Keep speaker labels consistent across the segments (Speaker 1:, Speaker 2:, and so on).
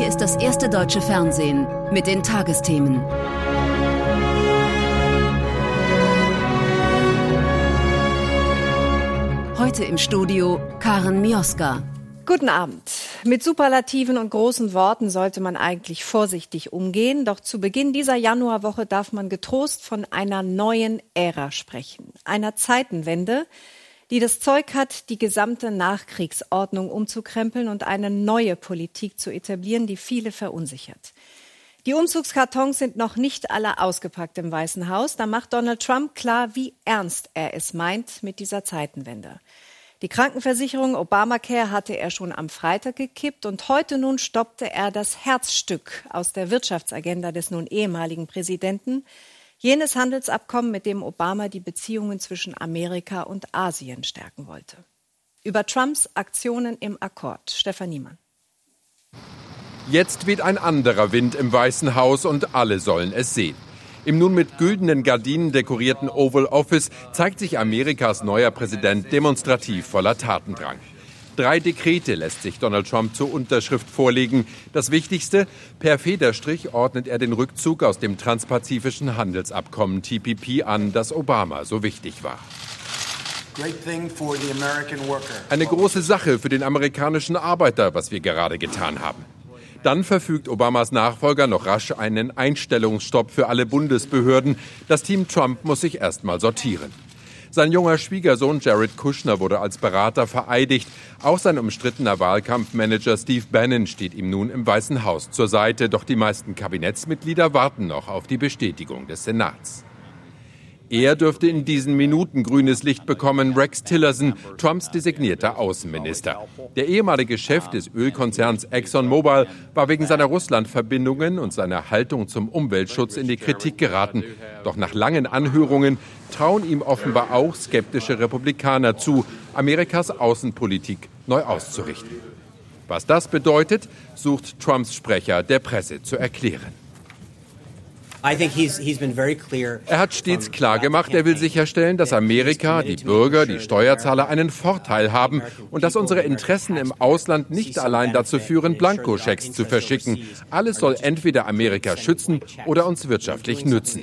Speaker 1: ist das erste deutsche Fernsehen mit den Tagesthemen. Heute im Studio Karen Mioska.
Speaker 2: Guten Abend. Mit Superlativen und großen Worten sollte man eigentlich vorsichtig umgehen. Doch zu Beginn dieser Januarwoche darf man getrost von einer neuen Ära sprechen. Einer Zeitenwende, die das Zeug hat, die gesamte Nachkriegsordnung umzukrempeln und eine neue Politik zu etablieren, die viele verunsichert. Die Umzugskartons sind noch nicht alle ausgepackt im Weißen Haus. Da macht Donald Trump klar, wie ernst er es meint mit dieser Zeitenwende. Die Krankenversicherung Obamacare hatte er schon am Freitag gekippt und heute nun stoppte er das Herzstück aus der Wirtschaftsagenda des nun ehemaligen Präsidenten, jenes Handelsabkommen, mit dem Obama die Beziehungen zwischen Amerika und Asien stärken wollte. Über Trumps Aktionen im Akkord, Stefan Niemann.
Speaker 3: Jetzt weht ein anderer Wind im Weißen Haus und alle sollen es sehen. Im nun mit güldenen Gardinen dekorierten Oval Office zeigt sich Amerikas neuer Präsident demonstrativ voller Tatendrang. 3 Dekrete lässt sich Donald Trump zur Unterschrift vorlegen. Das Wichtigste, per Federstrich ordnet er den Rückzug aus dem transpazifischen Handelsabkommen TPP an, das Obama so wichtig war. Eine große Sache für den amerikanischen Arbeiter, was wir gerade getan haben. Dann verfügt Obamas Nachfolger noch rasch einen Einstellungsstopp für alle Bundesbehörden. Das Team Trump muss sich erst mal sortieren. Sein junger Schwiegersohn Jared Kushner wurde als Berater vereidigt. Auch sein umstrittener Wahlkampfmanager Steve Bannon steht ihm nun im Weißen Haus zur Seite. Doch die meisten Kabinettsmitglieder warten noch auf die Bestätigung des Senats. Er dürfte in diesen Minuten grünes Licht bekommen, Rex Tillerson, Trumps designierter Außenminister. Der ehemalige Chef des Ölkonzerns ExxonMobil war wegen seiner Russland-Verbindungen und seiner Haltung zum Umweltschutz in die Kritik geraten. Doch nach langen Anhörungen trauen ihm offenbar auch skeptische Republikaner zu, Amerikas Außenpolitik neu auszurichten. Was das bedeutet, sucht Trumps Sprecher der Presse zu erklären. Er hat stets klar gemacht, er will sicherstellen, dass Amerika, die Bürger, die Steuerzahler einen Vorteil haben und dass unsere Interessen im Ausland nicht allein dazu führen, Blankoschecks zu verschicken. Alles soll entweder Amerika schützen oder uns wirtschaftlich nützen.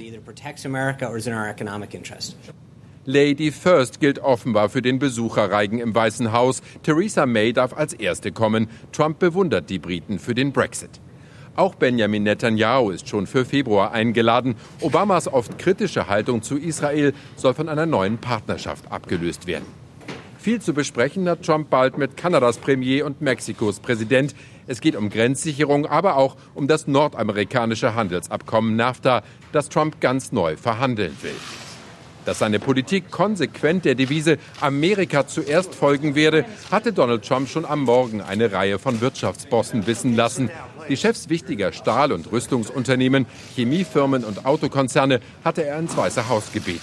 Speaker 3: Lady First gilt offenbar für den Besucherreigen im Weißen Haus. Theresa May darf als Erste kommen. Trump bewundert die Briten für den Brexit. Auch Benjamin Netanyahu ist schon für Februar eingeladen. Obamas oft kritische Haltung zu Israel soll von einer neuen Partnerschaft abgelöst werden. Viel zu besprechen hat Trump bald mit Kanadas Premier und Mexikos Präsident. Es geht um Grenzsicherung, aber auch um das nordamerikanische Handelsabkommen NAFTA, das Trump ganz neu verhandeln will. Dass seine Politik konsequent der Devise Amerika zuerst folgen werde, hatte Donald Trump schon am Morgen eine Reihe von Wirtschaftsbossen wissen lassen. Die Chefs wichtiger Stahl- und Rüstungsunternehmen, Chemiefirmen und Autokonzerne hatte er ins Weiße Haus gebeten.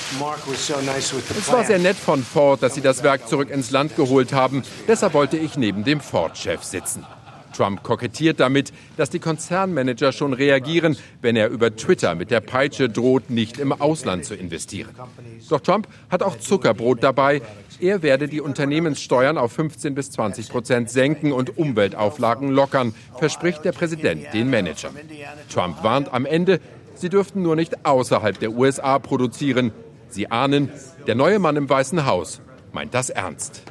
Speaker 3: Es war sehr nett von Ford, dass sie das Werk zurück ins Land geholt haben. Deshalb wollte ich neben dem Ford-Chef sitzen. Trump kokettiert damit, dass die Konzernmanager schon reagieren, wenn er über Twitter mit der Peitsche droht, nicht im Ausland zu investieren. Doch Trump hat auch Zuckerbrot dabei. Er werde die Unternehmenssteuern auf 15-20% senken und Umweltauflagen lockern, verspricht der Präsident den Managern. Trump warnt am Ende, sie dürften nur nicht außerhalb der USA produzieren. Sie ahnen, der neue Mann im Weißen Haus meint das ernst.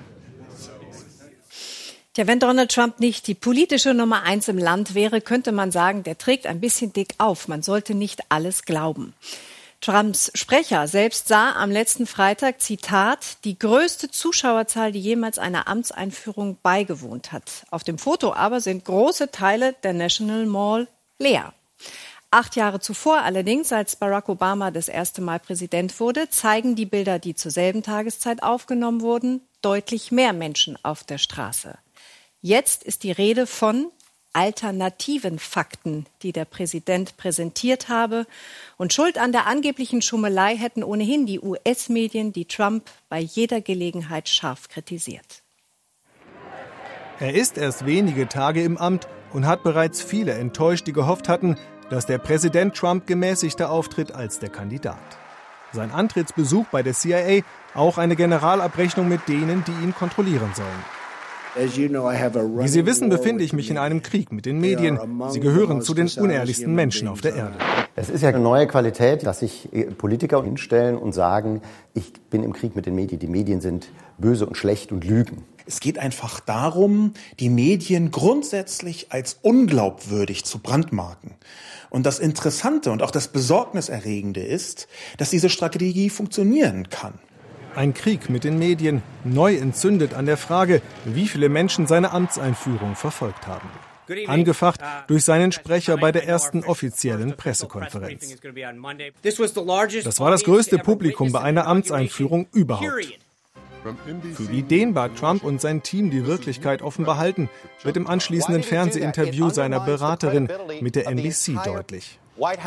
Speaker 2: Ja, wenn Donald Trump nicht die politische Nummer 1 im Land wäre, könnte man sagen, der trägt ein bisschen dick auf. Man sollte nicht alles glauben. Trumps Sprecher selbst sah am letzten Freitag, Zitat, die größte Zuschauerzahl, die jemals einer Amtseinführung beigewohnt hat. Auf dem Foto aber sind große Teile der National Mall leer. 8 Jahre zuvor allerdings, als Barack Obama das erste Mal Präsident wurde, zeigen die Bilder, die zur selben Tageszeit aufgenommen wurden, deutlich mehr Menschen auf der Straße. Jetzt ist die Rede von alternativen Fakten, die der Präsident präsentiert habe. Und Schuld an der angeblichen Schummelei hätten ohnehin die US-Medien, die Trump bei jeder Gelegenheit scharf kritisiert.
Speaker 4: Er ist erst wenige Tage im Amt und hat bereits viele enttäuscht, die gehofft hatten, dass der Präsident Trump gemäßigter auftritt als der Kandidat. Sein Antrittsbesuch bei der CIA, auch eine Generalabrechnung mit denen, die ihn kontrollieren sollen. Wie Sie wissen, befinde ich mich in einem Krieg mit den Medien. Sie gehören zu den unehrlichsten Menschen auf der Erde.
Speaker 5: Es ist ja eine neue Qualität, dass sich Politiker hinstellen und sagen, ich bin im Krieg mit den Medien. Die Medien sind böse und schlecht und lügen.
Speaker 6: Es geht einfach darum, die Medien grundsätzlich als unglaubwürdig zu brandmarken. Und das Interessante und auch das Besorgniserregende ist, dass diese Strategie funktionieren kann.
Speaker 4: Ein Krieg mit den Medien, neu entzündet an der Frage, wie viele Menschen seine Amtseinführung verfolgt haben. Angefacht durch seinen Sprecher bei der ersten offiziellen Pressekonferenz. Das war das größte Publikum bei einer Amtseinführung überhaupt. Für wie dehnbar Trump und sein Team die Wirklichkeit offenbar halten, wird im anschließenden Fernsehinterview seiner Beraterin mit der NBC deutlich.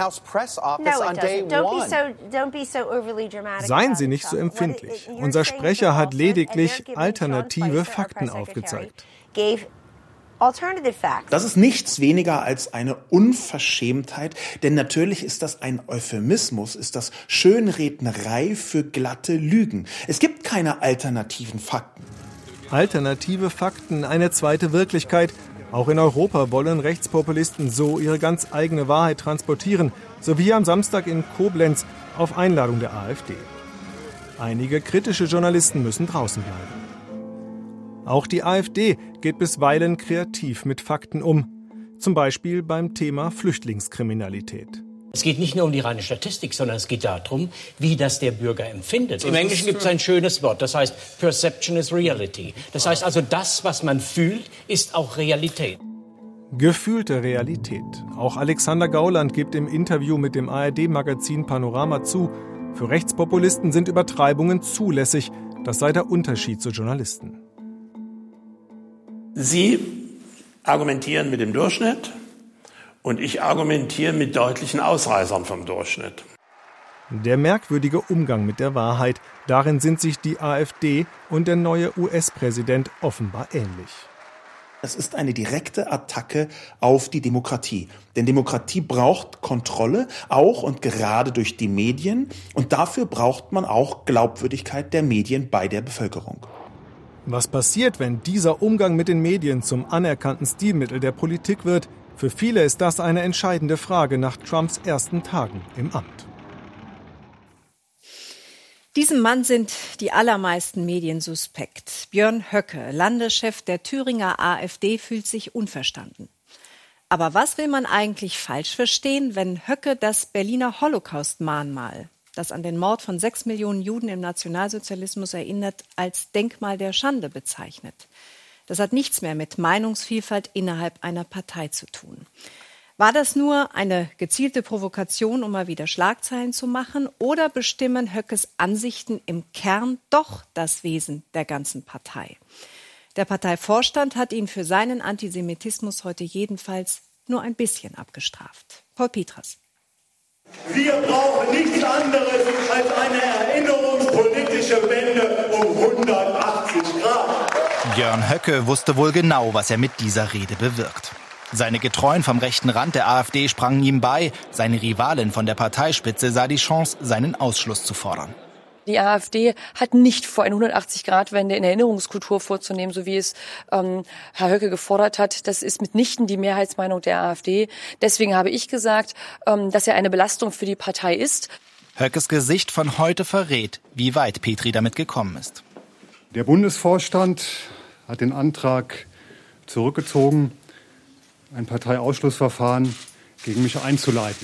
Speaker 4: Seien Sie nicht so empfindlich. Unser Sprecher hat lediglich alternative Fakten aufgezeigt.
Speaker 6: Das ist nichts weniger als eine Unverschämtheit, denn natürlich ist das ein Euphemismus, ist das Schönrednerei für glatte Lügen. Es gibt keine alternativen Fakten.
Speaker 4: Alternative Fakten, eine zweite Wirklichkeit. Auch in Europa wollen Rechtspopulisten so ihre ganz eigene Wahrheit transportieren, so wie am Samstag in Koblenz auf Einladung der AfD. Einige kritische Journalisten müssen draußen bleiben. Auch die AfD geht bisweilen kreativ mit Fakten um, zum Beispiel beim Thema Flüchtlingskriminalität.
Speaker 7: Es geht nicht nur um die reine Statistik, sondern es geht darum, wie das der Bürger empfindet. Im Englischen gibt es ein schönes Wort, das heißt Perception is Reality. Das heißt also, das, was man fühlt, ist auch Realität.
Speaker 4: Gefühlte Realität. Auch Alexander Gauland gibt im Interview mit dem ARD-Magazin Panorama zu, für Rechtspopulisten sind Übertreibungen zulässig. Das sei der Unterschied zu Journalisten.
Speaker 8: Sie argumentieren mit dem Durchschnitt und ich argumentiere mit deutlichen Ausreißern vom Durchschnitt.
Speaker 4: Der merkwürdige Umgang mit der Wahrheit, darin sind sich die AfD und der neue US-Präsident offenbar ähnlich.
Speaker 6: Es ist eine direkte Attacke auf die Demokratie. Denn Demokratie braucht Kontrolle, auch und gerade durch die Medien. Und dafür braucht man auch Glaubwürdigkeit der Medien bei der Bevölkerung.
Speaker 4: Was passiert, wenn dieser Umgang mit den Medien zum anerkannten Stilmittel der Politik wird? Für viele ist das eine entscheidende Frage nach Trumps ersten Tagen im Amt.
Speaker 2: Diesem Mann sind die allermeisten Medien suspekt. Björn Höcke, Landeschef der Thüringer AfD, fühlt sich unverstanden. Aber was will man eigentlich falsch verstehen, wenn Höcke das Berliner Holocaust-Mahnmal, das an den Mord von 6 Millionen Juden im Nationalsozialismus erinnert, als Denkmal der Schande bezeichnet? Das hat nichts mehr mit Meinungsvielfalt innerhalb einer Partei zu tun. War das nur eine gezielte Provokation, um mal wieder Schlagzeilen zu machen, oder bestimmen Höckes Ansichten im Kern doch das Wesen der ganzen Partei? Der Parteivorstand hat ihn für seinen Antisemitismus heute jedenfalls nur ein bisschen abgestraft. Paul Pietras.
Speaker 9: Wir brauchen nichts anderes als eine erinnerungspolitische Wende um 180 Grad.
Speaker 10: Björn Höcke wusste wohl genau, was er mit dieser Rede bewirkt. Seine Getreuen vom rechten Rand der AfD sprangen ihm bei. Seine Rivalin von der Parteispitze sah die Chance, seinen Ausschluss zu fordern.
Speaker 11: Die AfD hat nicht vor, eine 180-Grad-Wende in der Erinnerungskultur vorzunehmen, so wie es Herr Höcke gefordert hat. Das ist mitnichten die Mehrheitsmeinung der AfD. Deswegen habe ich gesagt, dass er eine Belastung für die Partei ist.
Speaker 10: Höckes Gesicht von heute verrät, wie weit Petri damit gekommen ist.
Speaker 12: Der Bundesvorstand hat den Antrag zurückgezogen, ein Parteiausschlussverfahren gegen mich einzuleiten.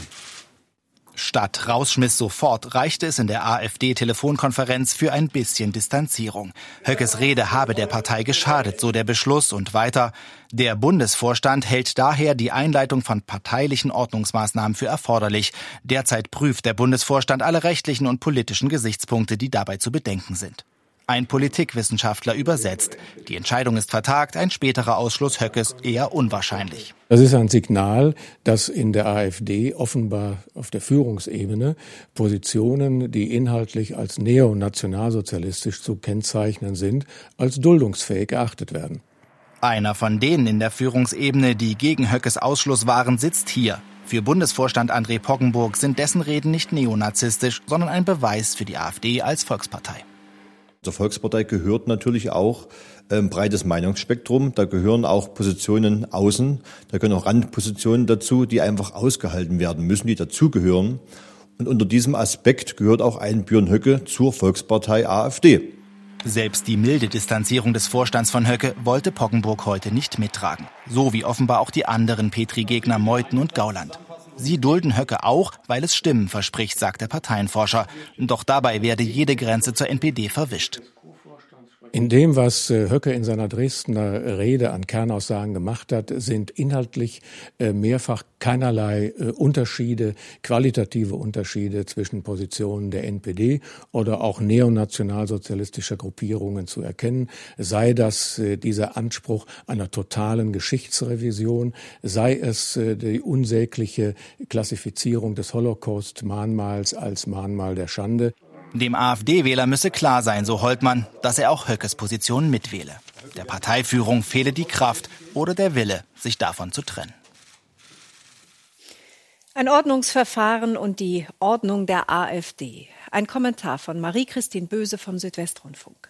Speaker 10: Statt Rausschmiss sofort reichte es in der AfD-Telefonkonferenz für ein bisschen Distanzierung. Höckes Rede habe der Partei geschadet, so der Beschluss, und weiter. Der Bundesvorstand hält daher die Einleitung von parteilichen Ordnungsmaßnahmen für erforderlich. Derzeit prüft der Bundesvorstand alle rechtlichen und politischen Gesichtspunkte, die dabei zu bedenken sind. Ein Politikwissenschaftler übersetzt. Die Entscheidung ist vertagt, ein späterer Ausschluss Höckes eher unwahrscheinlich.
Speaker 13: Das ist ein Signal, dass in der AfD offenbar auf der Führungsebene Positionen, die inhaltlich als neonationalsozialistisch zu kennzeichnen sind, als duldungsfähig erachtet werden.
Speaker 10: Einer von denen in der Führungsebene, die gegen Höckes Ausschluss waren, sitzt hier. Für Bundesvorstand André Poggenburg sind dessen Reden nicht neonazistisch, sondern ein Beweis für die AfD als Volkspartei.
Speaker 14: Zur Volkspartei gehört natürlich auch breites Meinungsspektrum. Da gehören auch Positionen außen, da gehören auch Randpositionen dazu, die einfach ausgehalten werden müssen, die dazugehören. Und unter diesem Aspekt gehört auch ein Björn Höcke zur Volkspartei AfD.
Speaker 10: Selbst die milde Distanzierung des Vorstands von Höcke wollte Poggenburg heute nicht mittragen. So wie offenbar auch die anderen Petri-Gegner Meuthen und Gauland. Sie dulden Höcke auch, weil es Stimmen verspricht, sagt der Parteienforscher. Doch dabei werde jede Grenze zur NPD verwischt.
Speaker 13: In dem, was Höcke in seiner Dresdner Rede an Kernaussagen gemacht hat, sind inhaltlich mehrfach keinerlei Unterschiede, qualitative Unterschiede zwischen Positionen der NPD oder auch neonationalsozialistischer Gruppierungen zu erkennen. Sei das dieser Anspruch einer totalen Geschichtsrevision, sei es die unsägliche Klassifizierung des Holocaust-Mahnmals als Mahnmal der Schande.
Speaker 10: Dem AfD-Wähler müsse klar sein, so Holtmann, dass er auch Höckes Position mitwähle. Der Parteiführung fehle die Kraft oder der Wille, sich davon zu trennen.
Speaker 2: Ein Ordnungsverfahren und die Ordnung der AfD. Ein Kommentar von Marie-Christine Böse vom Südwestrundfunk.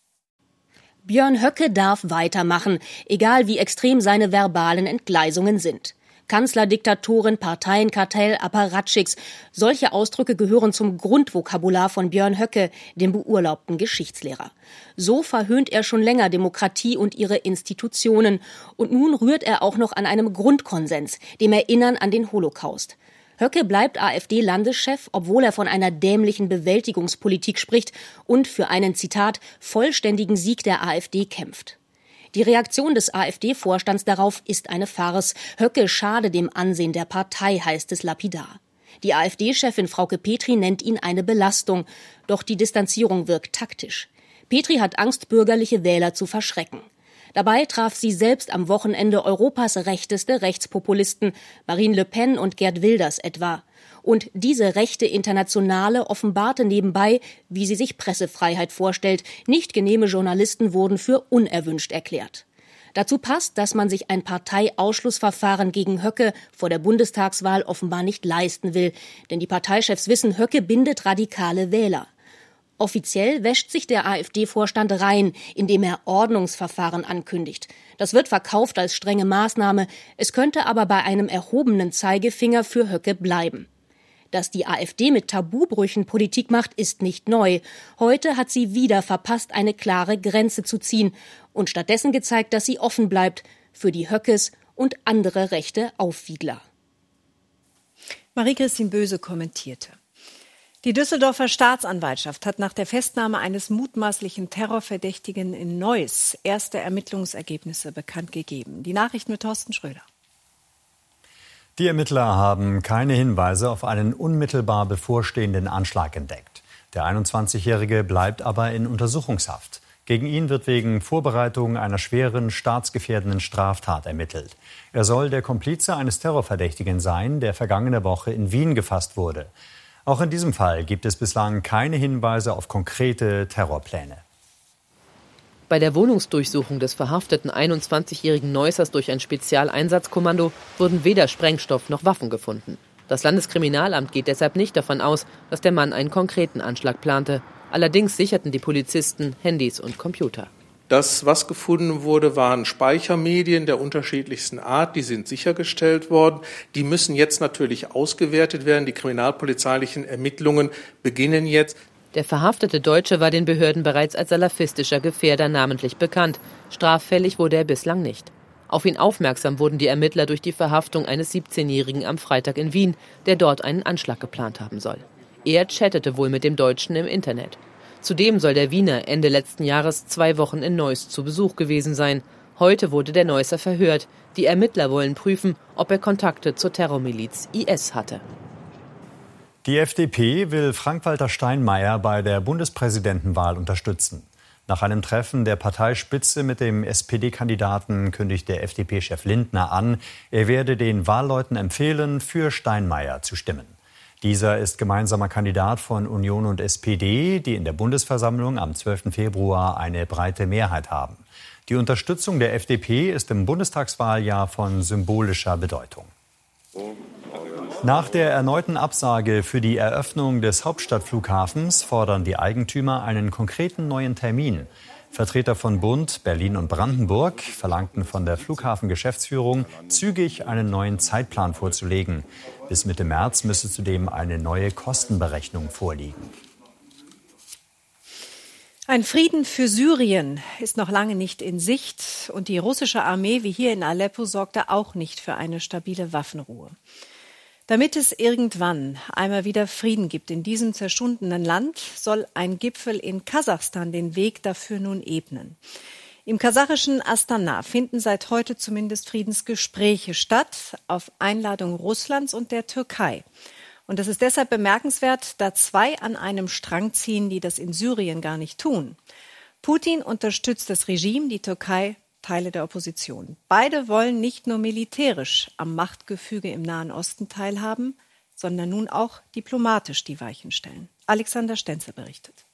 Speaker 15: Björn Höcke darf weitermachen, egal wie extrem seine verbalen Entgleisungen sind. Kanzlerdiktatorin, Parteienkartell, Apparatschicks. Solche Ausdrücke gehören zum Grundvokabular von Björn Höcke, dem beurlaubten Geschichtslehrer. So verhöhnt er schon länger Demokratie und ihre Institutionen. Und nun rührt er auch noch an einem Grundkonsens, dem Erinnern an den Holocaust. Höcke bleibt AfD-Landeschef, obwohl er von einer dämlichen Bewältigungspolitik spricht und für einen, Zitat, vollständigen Sieg der AfD kämpft. Die Reaktion des AfD-Vorstands darauf ist eine Farce. Höcke schade dem Ansehen der Partei, heißt es lapidar. Die AfD-Chefin Frauke Petri nennt ihn eine Belastung. Doch die Distanzierung wirkt taktisch. Petri hat Angst, bürgerliche Wähler zu verschrecken. Dabei traf sie selbst am Wochenende Europas rechteste Rechtspopulisten, Marine Le Pen und Geert Wilders etwa. Und diese rechte Internationale offenbarte nebenbei, wie sie sich Pressefreiheit vorstellt. Nicht genehme Journalisten wurden für unerwünscht erklärt. Dazu passt, dass man sich ein Parteiausschlussverfahren gegen Höcke vor der Bundestagswahl offenbar nicht leisten will. Denn die Parteichefs wissen, Höcke bindet radikale Wähler. Offiziell wäscht sich der AfD-Vorstand rein, indem er Ordnungsverfahren ankündigt. Das wird verkauft als strenge Maßnahme. Es könnte aber bei einem erhobenen Zeigefinger für Höcke bleiben. Dass die AfD mit Tabubrüchen Politik macht, ist nicht neu. Heute hat sie wieder verpasst, eine klare Grenze zu ziehen und stattdessen gezeigt, dass sie offen bleibt für die Höckes und andere rechte Aufwiegler.
Speaker 2: Marie-Christine Böse kommentierte. Die Düsseldorfer Staatsanwaltschaft hat nach der Festnahme eines mutmaßlichen Terrorverdächtigen in Neuss erste Ermittlungsergebnisse bekannt gegeben. Die Nachrichten mit Thorsten Schröder.
Speaker 16: Die Ermittler haben keine Hinweise auf einen unmittelbar bevorstehenden Anschlag entdeckt. Der 21-Jährige bleibt aber in Untersuchungshaft. Gegen ihn wird wegen Vorbereitung einer schweren staatsgefährdenden Straftat ermittelt. Er soll der Komplize eines Terrorverdächtigen sein, der vergangene Woche in Wien gefasst wurde. Auch in diesem Fall gibt es bislang keine Hinweise auf konkrete Terrorpläne.
Speaker 17: Bei der Wohnungsdurchsuchung des verhafteten 21-jährigen Neussers durch ein Spezialeinsatzkommando wurden weder Sprengstoff noch Waffen gefunden. Das Landeskriminalamt geht deshalb nicht davon aus, dass der Mann einen konkreten Anschlag plante. Allerdings sicherten die Polizisten Handys und Computer.
Speaker 18: Das, was gefunden wurde, waren Speichermedien der unterschiedlichsten Art. Die sind sichergestellt worden. Die müssen jetzt natürlich ausgewertet werden. Die kriminalpolizeilichen Ermittlungen beginnen jetzt.
Speaker 17: Der verhaftete Deutsche war den Behörden bereits als salafistischer Gefährder namentlich bekannt. Straffällig wurde er bislang nicht. Auf ihn aufmerksam wurden die Ermittler durch die Verhaftung eines 17-Jährigen am Freitag in Wien, der dort einen Anschlag geplant haben soll. Er chattete wohl mit dem Deutschen im Internet. Zudem soll der Wiener Ende letzten Jahres 2 Wochen in Neuss zu Besuch gewesen sein. Heute wurde der Neusser verhört. Die Ermittler wollen prüfen, ob er Kontakte zur Terrormiliz IS hatte.
Speaker 16: Die FDP will Frank-Walter Steinmeier bei der Bundespräsidentenwahl unterstützen. Nach einem Treffen der Parteispitze mit dem SPD-Kandidaten kündigt der FDP-Chef Lindner an, er werde den Wahlleuten empfehlen, für Steinmeier zu stimmen. Dieser ist gemeinsamer Kandidat von Union und SPD, die in der Bundesversammlung am 12. Februar eine breite Mehrheit haben. Die Unterstützung der FDP ist im Bundestagswahljahr von symbolischer Bedeutung. Nach der erneuten Absage für die Eröffnung des Hauptstadtflughafens fordern die Eigentümer einen konkreten neuen Termin. Vertreter von Bund, Berlin und Brandenburg verlangten von der Flughafengeschäftsführung, zügig einen neuen Zeitplan vorzulegen. Bis Mitte März müsse zudem eine neue Kostenberechnung vorliegen.
Speaker 2: Ein Frieden für Syrien ist noch lange nicht in Sicht und die russische Armee wie hier in Aleppo sorgte auch nicht für eine stabile Waffenruhe. Damit es irgendwann einmal wieder Frieden gibt in diesem zerschundenen Land, soll ein Gipfel in Kasachstan den Weg dafür nun ebnen. Im kasachischen Astana finden seit heute zumindest Friedensgespräche statt, auf Einladung Russlands und der Türkei. Und das ist deshalb bemerkenswert, da zwei an einem Strang ziehen, die das in Syrien gar nicht tun. Putin unterstützt das Regime, die Türkei Teile der Opposition. Beide wollen nicht nur militärisch am Machtgefüge im Nahen Osten teilhaben, sondern nun auch diplomatisch die Weichen stellen. Alexander Stenzel berichtet.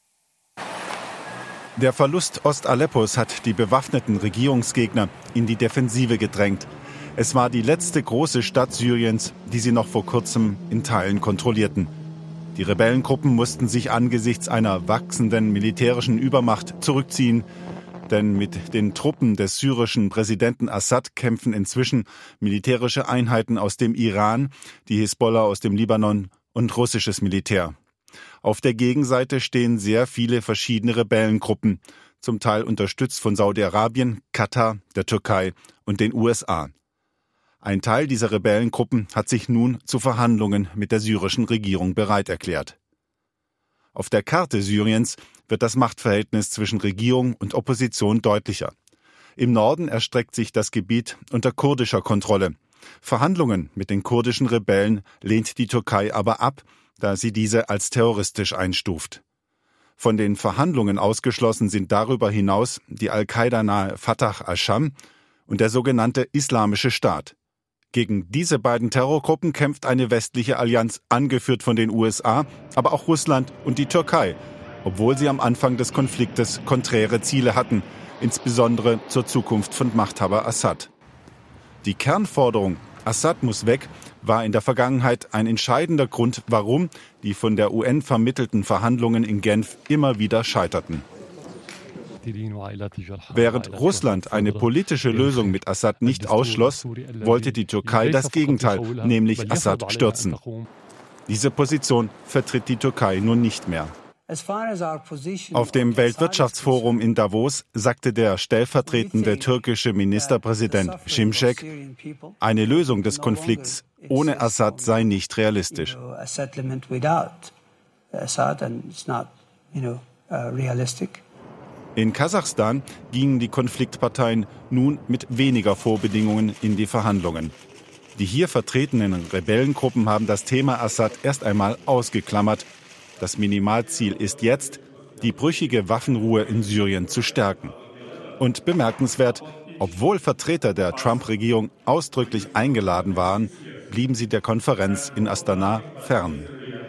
Speaker 19: Der Verlust Ost-Aleppos hat die bewaffneten Regierungsgegner in die Defensive gedrängt. Es war die letzte große Stadt Syriens, die sie noch vor kurzem in Teilen kontrollierten. Die Rebellengruppen mussten sich angesichts einer wachsenden militärischen Übermacht zurückziehen. Denn mit den Truppen des syrischen Präsidenten Assad kämpfen inzwischen militärische Einheiten aus dem Iran, die Hisbollah aus dem Libanon und russisches Militär. Auf der Gegenseite stehen sehr viele verschiedene Rebellengruppen, zum Teil unterstützt von Saudi-Arabien, Katar, der Türkei und den USA. Ein Teil dieser Rebellengruppen hat sich nun zu Verhandlungen mit der syrischen Regierung bereit erklärt. Auf der Karte Syriens wird das Machtverhältnis zwischen Regierung und Opposition deutlicher. Im Norden erstreckt sich das Gebiet unter kurdischer Kontrolle. Verhandlungen mit den kurdischen Rebellen lehnt die Türkei aber ab, da sie diese als terroristisch einstuft. Von den Verhandlungen ausgeschlossen sind darüber hinaus die Al-Qaida-nahe Fatah al-Sham und der sogenannte Islamische Staat. Gegen diese beiden Terrorgruppen kämpft eine westliche Allianz, angeführt von den USA, aber auch Russland und die Türkei, obwohl sie am Anfang des Konfliktes konträre Ziele hatten, insbesondere zur Zukunft von Machthaber Assad. Die Kernforderung, Assad muss weg, war in der Vergangenheit ein entscheidender Grund, warum die von der UN vermittelten Verhandlungen in Genf immer wieder scheiterten. Während Russland eine politische Lösung mit Assad nicht ausschloss, wollte die Türkei das Gegenteil, nämlich Assad stürzen. Diese Position vertritt die Türkei nun nicht mehr. Auf dem Weltwirtschaftsforum in Davos sagte der stellvertretende türkische Ministerpräsident Şimşek, eine Lösung des Konflikts ohne Assad sei nicht realistisch. In Kasachstan gingen die Konfliktparteien nun mit weniger Vorbedingungen in die Verhandlungen. Die hier vertretenen Rebellengruppen haben das Thema Assad erst einmal ausgeklammert. Das Minimalziel ist jetzt, die brüchige Waffenruhe in Syrien zu stärken. Und bemerkenswert, obwohl Vertreter der Trump-Regierung ausdrücklich eingeladen waren, blieben sie der Konferenz in Astana fern.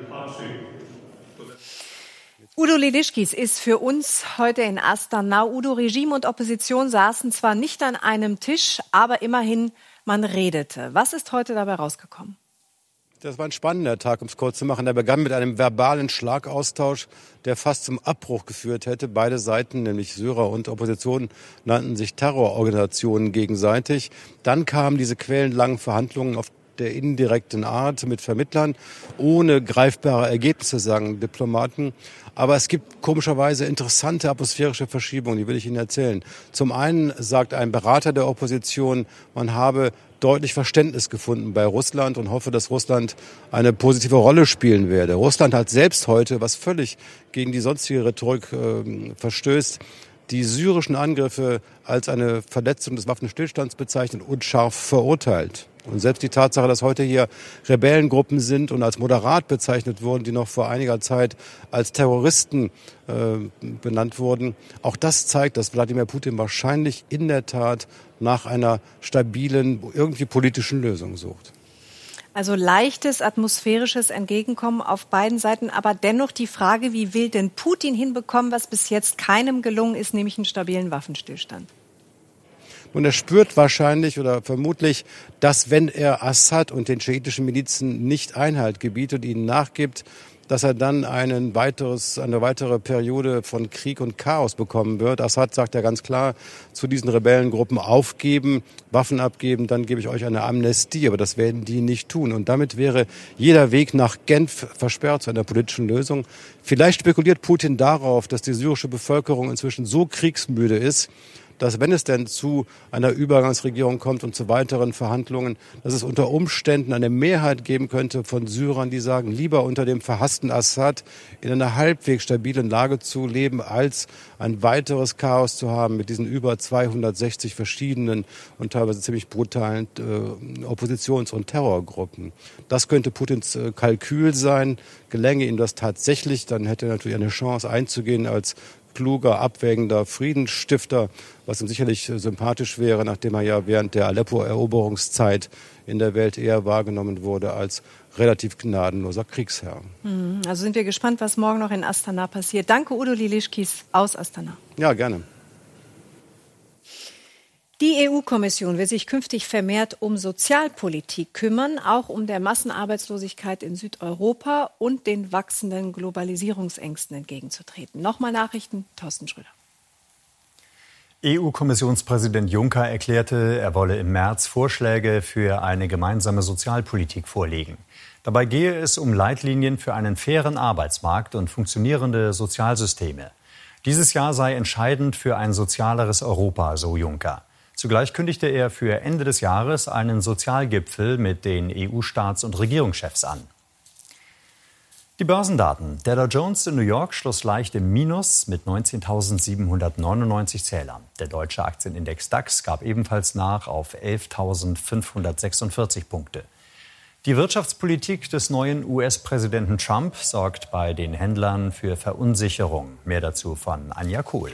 Speaker 2: Udo Lilischkis ist für uns heute in Astana. Udo, Regime und Opposition saßen zwar nicht an einem Tisch, aber immerhin, man redete. Was ist heute dabei rausgekommen?
Speaker 20: Das war ein spannender Tag, um es kurz zu machen. Der begann mit einem verbalen Schlagaustausch, der fast zum Abbruch geführt hätte. Beide Seiten, nämlich Syrer und Opposition, nannten sich Terrororganisationen gegenseitig. Dann kamen diese quellenlangen Verhandlungen auf der indirekten Art mit Vermittlern, ohne greifbare Ergebnisse, sagen Diplomaten. Aber es gibt komischerweise interessante atmosphärische Verschiebungen, die will ich Ihnen erzählen. Zum einen sagt ein Berater der Opposition, man habe deutlich Verständnis gefunden bei Russland und hoffe, dass Russland eine positive Rolle spielen werde. Russland hat selbst heute, was völlig gegen die sonstige Rhetorik verstößt, die syrischen Angriffe als eine Verletzung des Waffenstillstands bezeichnet und scharf verurteilt. Und selbst die Tatsache, dass heute hier Rebellengruppen sind und als moderat bezeichnet wurden, die noch vor einiger Zeit als Terroristen benannt wurden, auch das zeigt, dass Wladimir Putin wahrscheinlich in der Tat nach einer stabilen, irgendwie politischen Lösung sucht.
Speaker 2: Also leichtes atmosphärisches Entgegenkommen auf beiden Seiten, aber dennoch die Frage, wie will denn Putin hinbekommen, was bis jetzt keinem gelungen ist, nämlich einen stabilen Waffenstillstand?
Speaker 20: Und er spürt wahrscheinlich oder vermutlich, dass wenn er Assad und den schiitischen Milizen nicht Einhalt gebietet und ihnen nachgibt, dass er dann eine weitere Periode von Krieg und Chaos bekommen wird. Assad sagt ja ganz klar zu diesen Rebellengruppen: aufgeben, Waffen abgeben, dann gebe ich euch eine Amnestie. Aber das werden die nicht tun. Und damit wäre jeder Weg nach Genf versperrt zu einer politischen Lösung. Vielleicht spekuliert Putin darauf, dass die syrische Bevölkerung inzwischen so kriegsmüde ist, dass, wenn es denn zu einer Übergangsregierung kommt und zu weiteren Verhandlungen, dass es unter Umständen eine Mehrheit geben könnte von Syrern, die sagen, lieber unter dem verhassten Assad in einer halbwegs stabilen Lage zu leben, als ein weiteres Chaos zu haben mit diesen über 260 verschiedenen und teilweise ziemlich brutalen Oppositions- und Terrorgruppen. Das könnte Putins Kalkül sein. Gelänge ihm das tatsächlich, dann hätte er natürlich eine Chance einzugehen als kluger, abwägender Friedensstifter, was ihm sicherlich sympathisch wäre, nachdem er ja während der Aleppo-Eroberungszeit in der Welt eher wahrgenommen wurde als relativ gnadenloser Kriegsherr.
Speaker 2: Also sind wir gespannt, was morgen noch in Astana passiert. Danke, Udo Lilischkis aus Astana.
Speaker 20: Ja, gerne.
Speaker 2: Die EU-Kommission will sich künftig vermehrt um Sozialpolitik kümmern, auch um der Massenarbeitslosigkeit in Südeuropa und den wachsenden Globalisierungsängsten entgegenzutreten. Nochmal Nachrichten, Thorsten Schröder.
Speaker 16: EU-Kommissionspräsident Juncker erklärte, er wolle im März Vorschläge für eine gemeinsame Sozialpolitik vorlegen. Dabei gehe es um Leitlinien für einen fairen Arbeitsmarkt und funktionierende Sozialsysteme. Dieses Jahr sei entscheidend für ein sozialeres Europa, so Juncker. Zugleich kündigte er für Ende des Jahres einen Sozialgipfel mit den EU-Staats- und Regierungschefs an. Die Börsendaten. Der Dow Jones in New York schloss leicht im Minus mit 19.799 Zählern. Der deutsche Aktienindex DAX gab ebenfalls nach auf 11.546 Punkte. Die Wirtschaftspolitik des neuen US-Präsidenten Trump sorgt bei den Händlern für Verunsicherung. Mehr dazu von Anja Kohl.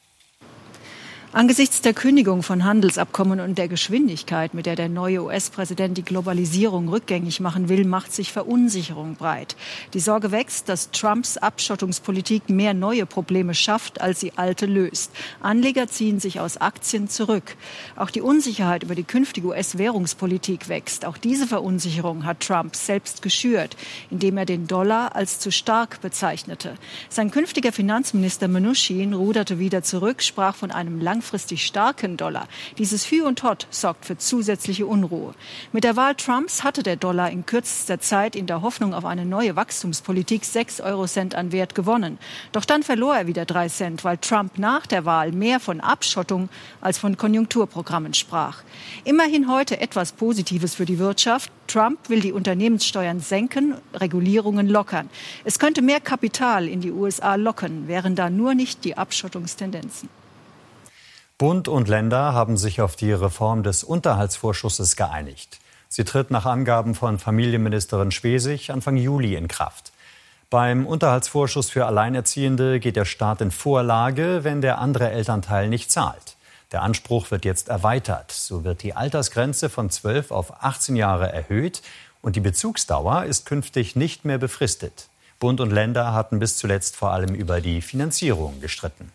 Speaker 21: Angesichts der Kündigung von Handelsabkommen und der Geschwindigkeit, mit der der neue US-Präsident die Globalisierung rückgängig machen will, macht sich Verunsicherung breit. Die Sorge wächst, dass Trumps Abschottungspolitik mehr neue Probleme schafft, als sie alte löst. Anleger ziehen sich aus Aktien zurück. Auch die Unsicherheit über die künftige US-Währungspolitik wächst. Auch diese Verunsicherung hat Trump selbst geschürt, indem er den Dollar als zu stark bezeichnete. Sein künftiger Finanzminister Mnuchin ruderte wieder zurück, sprach von einem langfristig starken Dollar. Dieses Hü und Hott sorgt für zusätzliche Unruhe. Mit der Wahl Trumps hatte der Dollar in kürzester Zeit in der Hoffnung auf eine neue Wachstumspolitik 6 Eurocent an Wert gewonnen. Doch dann verlor er wieder 3 Cent, weil Trump nach der Wahl mehr von Abschottung als von Konjunkturprogrammen sprach. Immerhin heute etwas Positives für die Wirtschaft. Trump will die Unternehmenssteuern senken, Regulierungen lockern. Es könnte mehr Kapital in die USA locken, wären da nur nicht die Abschottungstendenzen.
Speaker 16: Bund und Länder haben sich auf die Reform des Unterhaltsvorschusses geeinigt. Sie tritt nach Angaben von Familienministerin Schwesig Anfang Juli in Kraft. Beim Unterhaltsvorschuss für Alleinerziehende geht der Staat in Vorlage, wenn der andere Elternteil nicht zahlt. Der Anspruch wird jetzt erweitert. So wird die Altersgrenze von 12 auf 18 Jahre erhöht und die Bezugsdauer ist künftig nicht mehr befristet. Bund und Länder hatten bis zuletzt vor allem über die Finanzierung gestritten.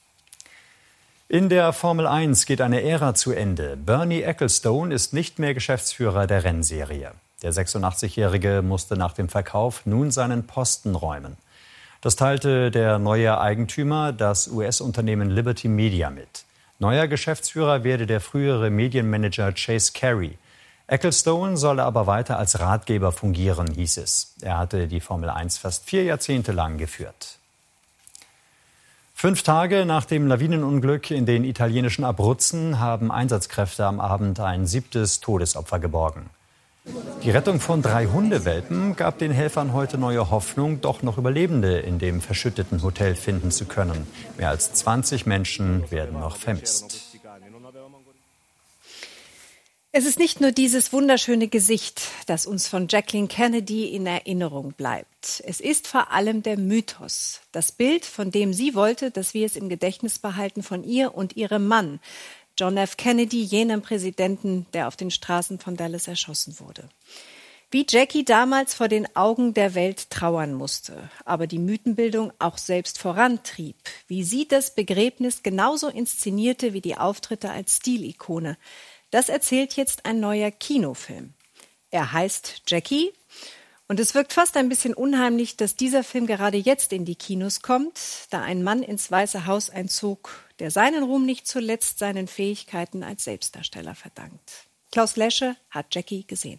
Speaker 16: In der Formel 1 geht eine Ära zu Ende. Bernie Ecclestone ist nicht mehr Geschäftsführer der Rennserie. Der 86-Jährige musste nach dem Verkauf nun seinen Posten räumen. Das teilte der neue Eigentümer, das US-Unternehmen Liberty Media, mit. Neuer Geschäftsführer werde der frühere Medienmanager Chase Carey. Ecclestone solle aber weiter als Ratgeber fungieren, hieß es. Er hatte die Formel 1 fast 4 Jahrzehnte lang geführt. 5 Tage nach dem Lawinenunglück in den italienischen Abruzzen haben Einsatzkräfte am Abend ein 7. Todesopfer geborgen. Die Rettung von 3 Hundewelpen gab den Helfern heute neue Hoffnung, doch noch Überlebende in dem verschütteten Hotel finden zu können. Mehr als 20 Menschen werden noch vermisst.
Speaker 2: Es ist nicht nur dieses wunderschöne Gesicht, das uns von Jacqueline Kennedy in Erinnerung bleibt. Es ist vor allem der Mythos, das Bild, von dem sie wollte, dass wir es im Gedächtnis behalten, von ihr und ihrem Mann, John F. Kennedy, jenem Präsidenten, der auf den Straßen von Dallas erschossen wurde. Wie Jackie damals vor den Augen der Welt trauern musste, aber die Mythenbildung auch selbst vorantrieb, wie sie das Begräbnis genauso inszenierte wie die Auftritte als Stilikone. Das erzählt jetzt ein neuer Kinofilm. Er heißt Jackie Und es wirkt fast ein bisschen unheimlich, dass dieser Film gerade jetzt in die Kinos kommt, da ein Mann ins Weiße Haus einzog, der seinen Ruhm nicht zuletzt seinen Fähigkeiten als Selbstdarsteller verdankt. Klaus Lesche hat Jackie gesehen.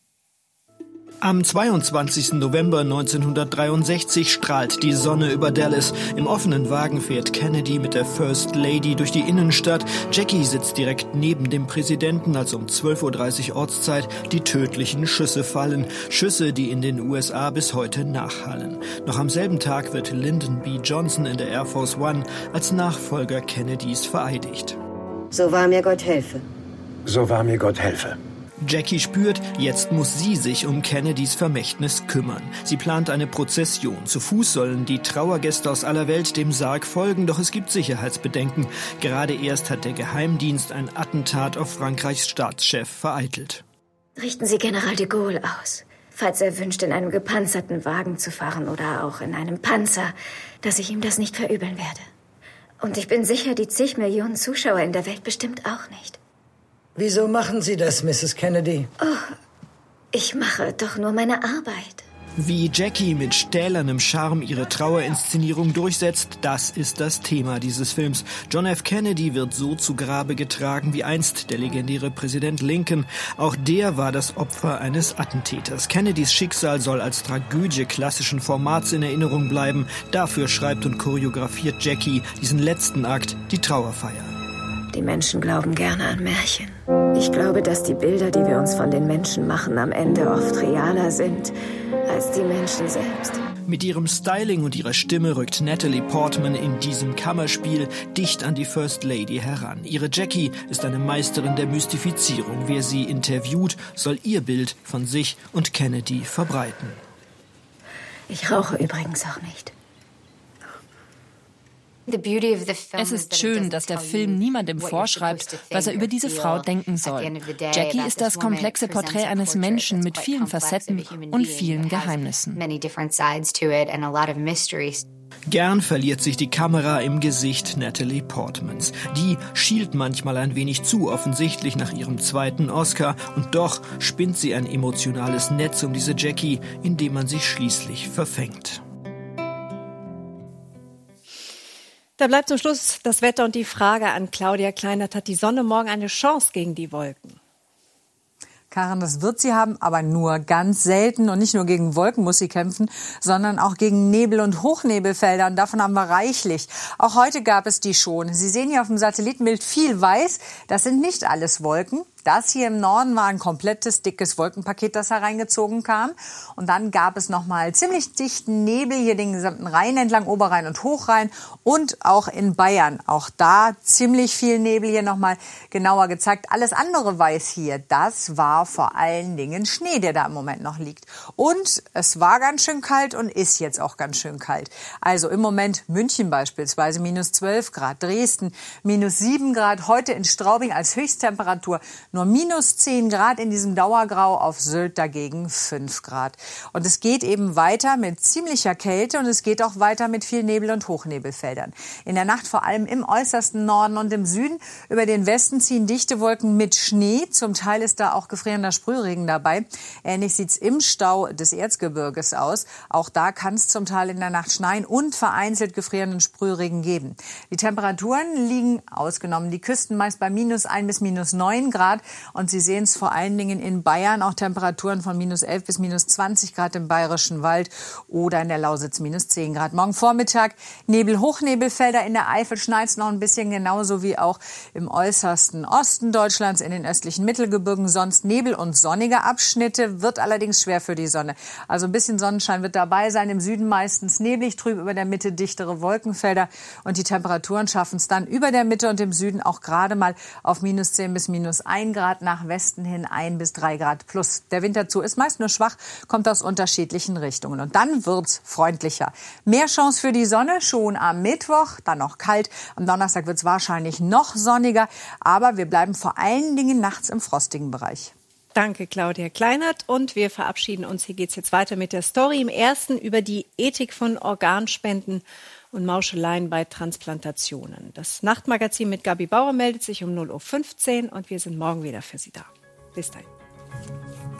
Speaker 1: Am 22. November 1963 strahlt die Sonne über Dallas. Im offenen Wagen fährt Kennedy mit der First Lady durch die Innenstadt. Jackie sitzt direkt neben dem Präsidenten, als um 12:30 Uhr Ortszeit die tödlichen Schüsse fallen. Schüsse, die in den USA bis heute nachhallen. Noch am selben Tag wird Lyndon B. Johnson in der Air Force One als Nachfolger Kennedys vereidigt.
Speaker 22: So wahr mir Gott helfe.
Speaker 23: So wahr mir Gott helfe.
Speaker 1: Jackie spürt, jetzt muss sie sich um Kennedys Vermächtnis kümmern. Sie plant eine Prozession. Zu Fuß sollen die Trauergäste aus aller Welt dem Sarg folgen, doch es gibt Sicherheitsbedenken. Gerade erst hat der Geheimdienst ein Attentat auf Frankreichs Staatschef vereitelt.
Speaker 22: Richten Sie General de Gaulle aus, falls er wünscht, in einem gepanzerten Wagen zu fahren oder auch in einem Panzer, dass ich ihm das nicht verübeln werde. Und ich bin sicher, die zig Millionen Zuschauer in der Welt bestimmt auch nicht.
Speaker 23: Wieso machen Sie das, Mrs. Kennedy?
Speaker 22: Oh, ich mache doch nur meine Arbeit.
Speaker 1: Wie Jackie mit stählernem Charme ihre Trauerinszenierung durchsetzt, das ist das Thema dieses Films. John F. Kennedy wird so zu Grabe getragen wie einst der legendäre Präsident Lincoln. Auch der war das Opfer eines Attentäters. Kennedys Schicksal soll als Tragödie klassischen Formats in Erinnerung bleiben. Dafür schreibt und choreografiert Jackie diesen letzten Akt, die Trauerfeier.
Speaker 22: Die Menschen glauben gerne an Märchen. Ich glaube, dass die Bilder, die wir uns von den Menschen machen, am Ende oft realer sind als die Menschen selbst.
Speaker 1: Mit ihrem Styling und ihrer Stimme rückt Natalie Portman in diesem Kammerspiel dicht an die First Lady heran. Ihre Jackie ist eine Meisterin der Mystifizierung. Wer sie interviewt, soll ihr Bild von sich und Kennedy verbreiten.
Speaker 22: Ich rauche übrigens auch nicht.
Speaker 24: Es ist schön, dass der Film niemandem vorschreibt, was er über diese Frau denken soll. Jackie ist das komplexe Porträt eines Menschen mit vielen Facetten und vielen Geheimnissen.
Speaker 1: Gern verliert sich die Kamera im Gesicht Natalie Portmans. Die schielt manchmal ein wenig zu offensichtlich nach ihrem zweiten Oscar. Und doch spinnt sie ein emotionales Netz um diese Jackie, in dem man sich schließlich verfängt.
Speaker 2: Da bleibt zum Schluss das Wetter und die Frage an Claudia Kleinert. Hat die Sonne morgen eine Chance gegen die Wolken?
Speaker 25: Karin, das wird sie haben, aber nur ganz selten. Und nicht nur gegen Wolken muss sie kämpfen, sondern auch gegen Nebel- und Hochnebelfelder. Und davon haben wir reichlich. Auch heute gab es die schon. Sie sehen hier auf dem Satellitenbild viel Weiß. Das sind nicht alles Wolken. Das hier im Norden war ein komplettes, dickes Wolkenpaket, das hereingezogen kam. Und dann gab es nochmal ziemlich dichten Nebel hier den gesamten Rhein entlang, Oberrhein und Hochrhein und auch in Bayern. Auch da ziemlich viel Nebel hier nochmal genauer gezeigt. Alles andere weiß hier, das war vor allen Dingen Schnee, der da im Moment noch liegt. Und es war ganz schön kalt und ist jetzt auch ganz schön kalt. Also im Moment München beispielsweise minus 12 Grad, Dresden minus 7 Grad, heute in Straubing als Höchsttemperatur nur minus 10 Grad in diesem Dauergrau, auf Sylt dagegen 5 Grad. Und es geht eben weiter mit ziemlicher Kälte und es geht auch weiter mit viel Nebel und Hochnebelfeldern. In der Nacht vor allem im äußersten Norden und im Süden. Über den Westen ziehen dichte Wolken mit Schnee. Zum Teil ist da auch gefrierender Sprühregen dabei. Ähnlich sieht's im Stau des Erzgebirges aus. Auch da kann es zum Teil in der Nacht schneien und vereinzelt gefrierenden Sprühregen geben. Die Temperaturen liegen, ausgenommen die Küsten, meist bei minus 1 bis minus 9 Grad. Und Sie sehen es vor allen Dingen in Bayern, auch Temperaturen von minus 11 bis minus 20 Grad im Bayerischen Wald oder in der Lausitz minus 10 Grad. Morgen Vormittag Nebel, Hochnebelfelder, in der Eifel schneit es noch ein bisschen, genauso wie auch im äußersten Osten Deutschlands, in den östlichen Mittelgebirgen. Sonst Nebel und sonnige Abschnitte, wird allerdings schwer für die Sonne. Also ein bisschen Sonnenschein wird dabei sein, im Süden meistens neblig, trüb über der Mitte dichtere Wolkenfelder und die Temperaturen schaffen es dann über der Mitte und im Süden auch gerade mal auf minus 10 bis minus 1 Grad, nach Westen hin 1 bis 3 Grad plus. Der Winterzu ist meist nur schwach, kommt aus unterschiedlichen Richtungen. Und dann wird's freundlicher. Mehr Chance für die Sonne schon am Mittwoch, dann noch kalt. Am Donnerstag wird's wahrscheinlich noch sonniger, aber wir bleiben vor allen Dingen nachts im frostigen Bereich.
Speaker 2: Danke, Claudia Kleinert. Und wir verabschieden uns. Hier geht's jetzt weiter mit der Story. Im ersten über die Ethik von Organspenden und Mauscheleien bei Transplantationen. Das Nachtmagazin mit Gabi Bauer meldet sich um 0:15 Uhr und wir sind morgen wieder für Sie da. Bis dahin.